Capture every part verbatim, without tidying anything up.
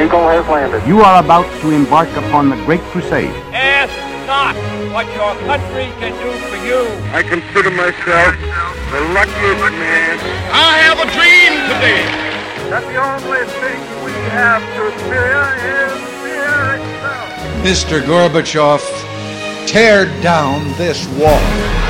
Eagle has landed. You are about to embark upon the Great Crusade. Ask not what your country can do for you. I consider myself the luckiest man. I have a dream today. That the only thing we have to fear is fear itself. Mister Gorbachev, tear down this wall.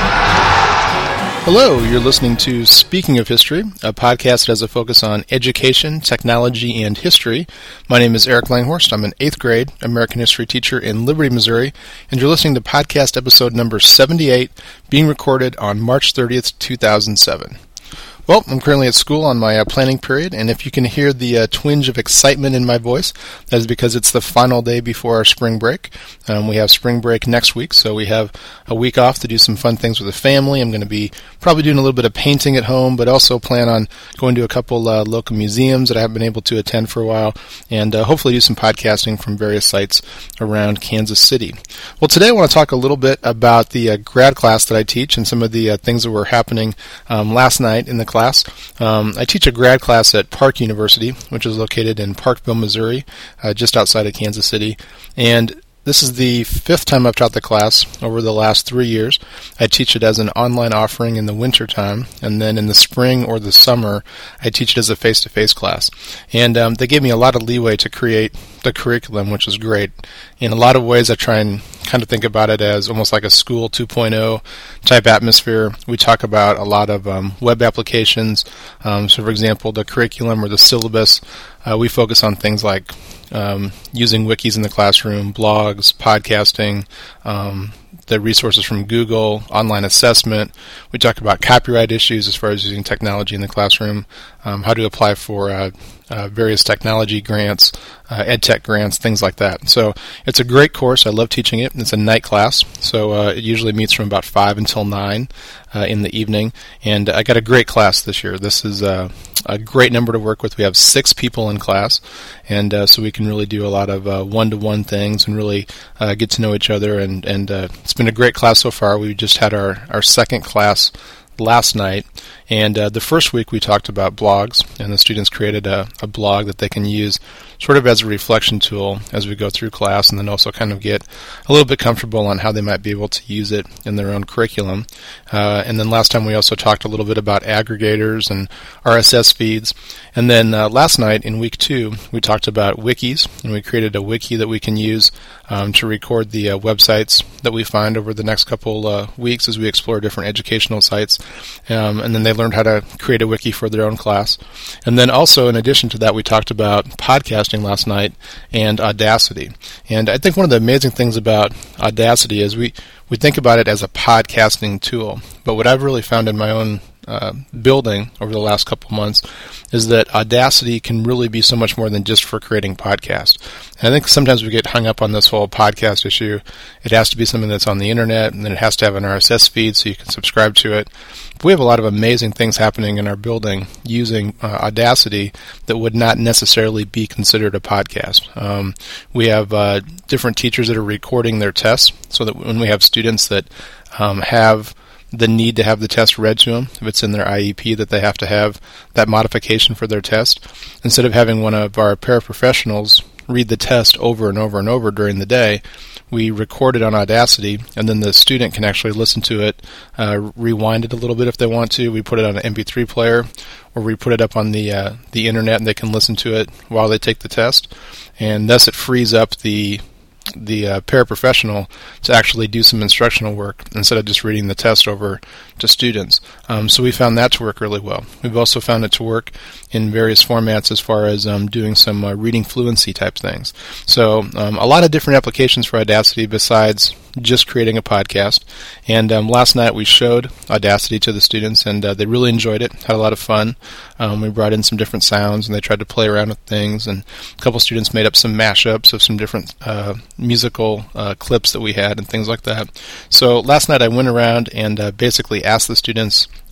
Hello, you're listening to Speaking of History, a podcast that has a focus on education, technology, and history. My name is Eric Langhorst. I'm an eighth grade American history teacher in Liberty, Missouri, and you're listening to podcast episode number seventy-eight, being recorded on March thirtieth, two thousand seven. Well, I'm currently at school on my uh, planning period, and if you can hear the uh, twinge of excitement in my voice, that is because it's the final day before our spring break. Um, we have spring break next week, so we have a week off to do some fun things with the family. I'm going to be probably doing a little bit of painting at home, but also plan on going to a couple uh, local museums that I haven't been able to attend for a while, and uh, hopefully do some podcasting from various sites around Kansas City. Well, today I want to talk a little bit about the uh, grad class that I teach and some of the uh, things that were happening um, last night in the class. Um, I teach a grad class at Park University, which is located in Parkville, Missouri, uh, just outside of Kansas City. And this is the fifth time I've taught the class over the last three years. I teach it as an online offering in the wintertime, and then in the spring or the summer, I teach it as a face-to-face class. And um, they gave me a lot of leeway to create the curriculum, which is great. In a lot of ways, I try and kind of think about it as almost like a school two point oh type atmosphere. We talk about a lot of um, web applications. Um, so, for example, the curriculum or the syllabus, uh, we focus on things like um, using wikis in the classroom, blogs, podcasting, um, the resources from Google, online assessment. We talk about copyright issues as far as using technology in the classroom, um, how to apply for uh, uh, various technology grants, uh, ed tech grants, things like that. So it's a great course. I love teaching it. It's a night class, so uh, it usually meets from about five until nine uh, in the evening. And I got a great class this year. This is uh, a great number to work with. We have six people in class, and uh, so we can really do a lot of uh, one-to-one things and really uh, get to know each other. And, and uh, it's been a great class so far. We just had our, our second class last night, and uh, the first week we talked about blogs, and the students created a, a blog that they can use sort of as a reflection tool as we go through class, and then also kind of get a little bit comfortable on how they might be able to use it in their own curriculum. Uh, and then last time we also talked a little bit about aggregators and R S S feeds. And then uh, last night in week two, we talked about wikis, and we created a wiki that we can use um, to record the uh, websites that we find over the next couple uh, weeks as we explore different educational sites. Um, and then they learned how to create a wiki for their own class. And then also, in addition to that, we talked about podcasting last night and Audacity. And I think one of the amazing things about Audacity is we, we think about it as a podcasting tool. But what I've really found in my own Uh, building over the last couple months is that Audacity can really be so much more than just for creating podcasts. And I think sometimes we get hung up on this whole podcast issue. It has to be something that's on the internet, and then it has to have an R S S feed so you can subscribe to it. But we have a lot of amazing things happening in our building using uh, Audacity that would not necessarily be considered a podcast. Um, we have uh, different teachers that are recording their tests so that when we have students that um, have the need to have the test read to them, if it's in their I E P that they have to have that modification for their test, instead of having one of our paraprofessionals read the test over and over and over during the day, we record it on Audacity, and then the student can actually listen to it, uh, rewind it a little bit if they want to. We put it on an M P three player, or we put it up on the uh, the internet, and they can listen to it while they take the test, and thus it frees up the the uh, paraprofessional to actually do some instructional work instead of just reading the test over to students. Um, so we found that to work really well. We've also found it to work in various formats as far as um, doing some uh, reading fluency type things. So um, a lot of different applications for Audacity besides just creating a podcast. And um, last night we showed Audacity to the students, and uh, they really enjoyed it, had a lot of fun. Um, we brought in some different sounds, and they tried to play around with things, and a couple students made up some mashups of some different uh, musical uh, clips that we had and things like that. So last night I went around and uh, basically asked the students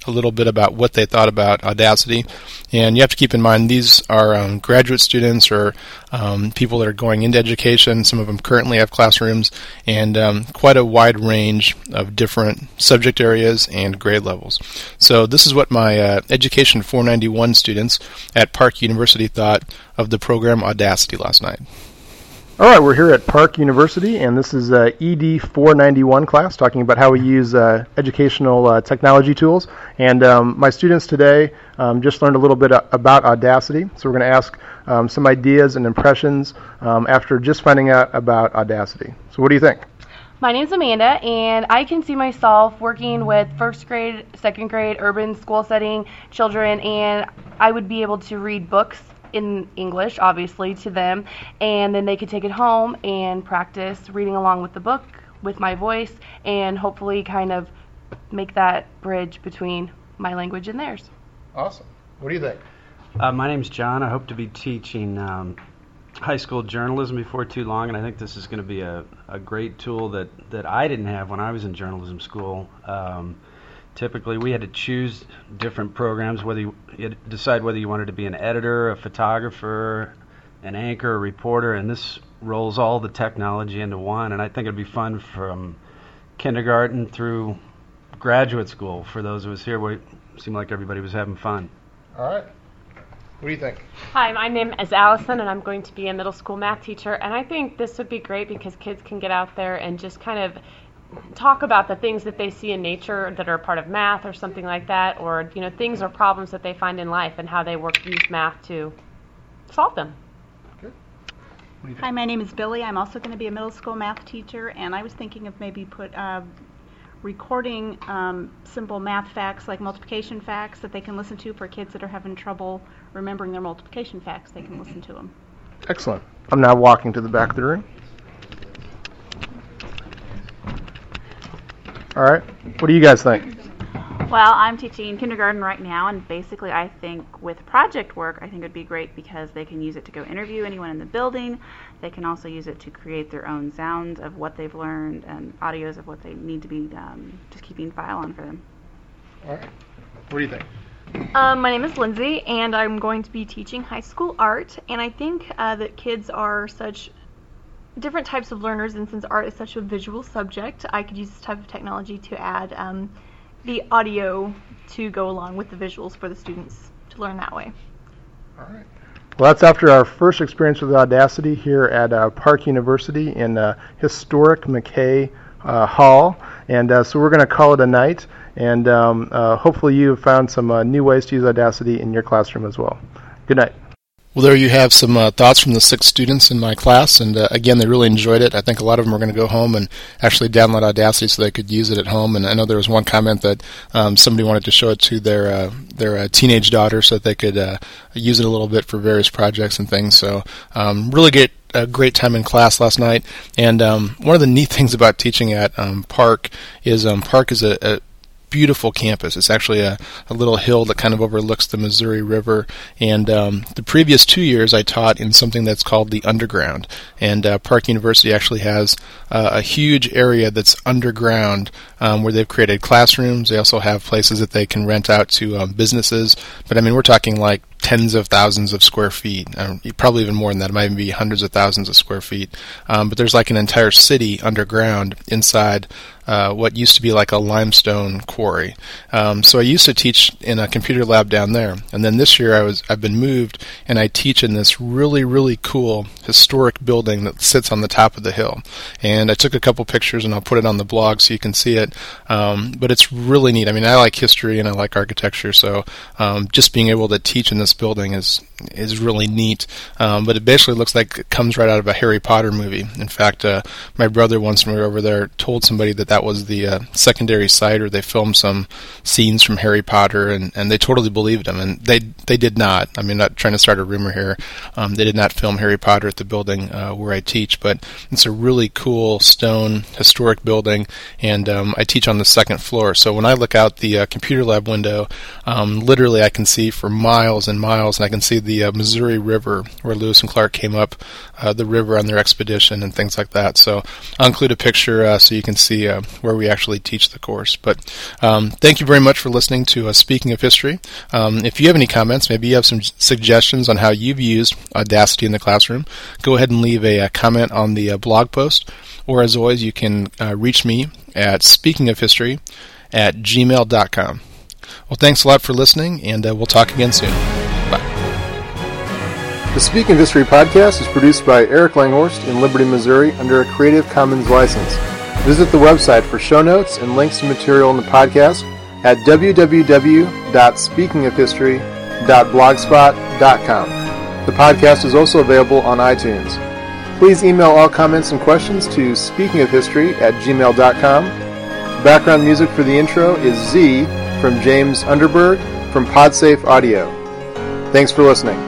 a little bit about what they thought about Audacity. And you have to keep in mind these are um, graduate students or um, people that are going into education. Some of them currently have classrooms, and um, quite a wide range of different subject areas and grade levels. So this is what my uh, Education four ninety-one students at Park University thought of the program Audacity last night. All right, we're here at Park University, and this is uh, E D four ninety-one class, talking about how we use uh, educational uh, technology tools. And um, my students today um, just learned a little bit about Audacity, so we're going to ask um, some ideas and impressions um, after just finding out about Audacity. So what do you think? My name's Amanda, and I can see myself working with first grade, second grade, urban school setting children, and I would be able to read books in English, obviously, to them, and then they could take it home and practice reading along with the book with my voice, and hopefully kind of make that bridge between my language and theirs. Awesome. What do you think? Uh, my name's John. I hope to be teaching um, high school journalism before too long, and I think this is going to be a, a great tool that, that I didn't have when I was in journalism school. Um, Typically, we had to choose different programs, whether you, you had to decide whether you wanted to be an editor, a photographer, an anchor, a reporter, and this rolls all the technology into one, and I think it'd be fun from kindergarten through graduate school. For those of us here, we seemed like everybody was having fun. All right. What do you think? Hi, my name is Allison, and I'm going to be a middle school math teacher, and I think this would be great because kids can get out there and just kind of talk about the things that they see in nature that are a part of math or something like that, or you know, things or problems that they find in life and how they work use math to solve them. Good. Hi, my name is Billy. I'm also going to be a middle school math teacher, and I was thinking of maybe put uh, recording um, simple math facts like multiplication facts that they can listen to for kids that are having trouble remembering their multiplication facts. They can listen to them. Excellent. I'm now walking to the back of the room. All right. What do you guys think? Well, I'm teaching kindergarten right now, and basically I think with project work, I think it would be great because they can use it to go interview anyone in the building. They can also use it to create their own sounds of what they've learned and audios of what they need to be um, just keeping file on for them. All right. What do you think? Um, my name is Lindsay, and I'm going to be teaching high school art, and I think uh, that kids are such different types of learners, and since art is such a visual subject, I could use this type of technology to add um, the audio to go along with the visuals for the students to learn that way. All right. Well, that's after our first experience with Audacity here at uh, Park University in uh, historic McKay uh, Hall, and uh, so we're going to call it a night, and um, uh, hopefully you have found some uh, new ways to use Audacity in your classroom as well. Good night. Well, there you have some uh, thoughts from the six students in my class, and uh, again, they really enjoyed it. I think a lot of them are going to go home and actually download Audacity so they could use it at home. And I know there was one comment that um, somebody wanted to show it to their uh, their uh, teenage daughter so that they could uh, use it a little bit for various projects and things. So um, really get a great time in class last night. And um, one of the neat things about teaching at um, Park is um, Park is a, a beautiful campus. It's actually a, a little hill that kind of overlooks the Missouri River, and um, the previous two years I taught in something that's called the Underground, and uh, Park University actually has uh, a huge area that's underground um, where they've created classrooms. They also have places that they can rent out to um, businesses, but I mean we're talking like tens of thousands of square feet, um, probably even more than that. It might even be hundreds of thousands of square feet. Um, but there's like an entire city underground inside uh, what used to be like a limestone quarry. Um, so I used to teach in a computer lab down there, and then this year I was I've been moved, and I teach in this really really cool historic building that sits on the top of the hill. And I took a couple pictures, and I'll put it on the blog so you can see it. Um, but it's really neat. I mean, I like history and I like architecture, so um, just being able to teach in this building is is really neat. Um, but it basically looks like it comes right out of a Harry Potter movie. In fact, uh, my brother once when we were over there told somebody that that was the uh, secondary site where they filmed some scenes from Harry Potter, and, and they totally believed him. And they they did not. I mean, not trying to start a rumor here. Um, they did not film Harry Potter at the building uh, where I teach, but it's a really cool stone historic building, and um, I teach on the second floor. So when I look out the uh, computer lab window, um, literally I can see for miles and miles, and I can see the uh, Missouri River where Lewis and Clark came up uh, the river on their expedition and things like that. So I'll include a picture uh, so you can see uh, where we actually teach the course. But um, thank you very much for listening to uh, Speaking of History. Um, if you have any comments, maybe you have some suggestions on how you've used Audacity in the classroom, go ahead and leave a, a comment on the uh, blog post. Or as always, you can uh, reach me at speakingofhistory at gmail dot com. Well, thanks a lot for listening, and uh, we'll talk again soon. Bye. The Speaking of History podcast is produced by Eric Langhorst in Liberty, Missouri under a Creative Commons license. Visit the website for show notes and links to material in the podcast at w w w dot speaking of history dot blogspot dot com. The podcast is also available on iTunes. Please email all comments and questions to speakingofhistory at gmail dot com. Background music for the intro is Z from James Underberg from Podsafe Audio. Thanks for listening.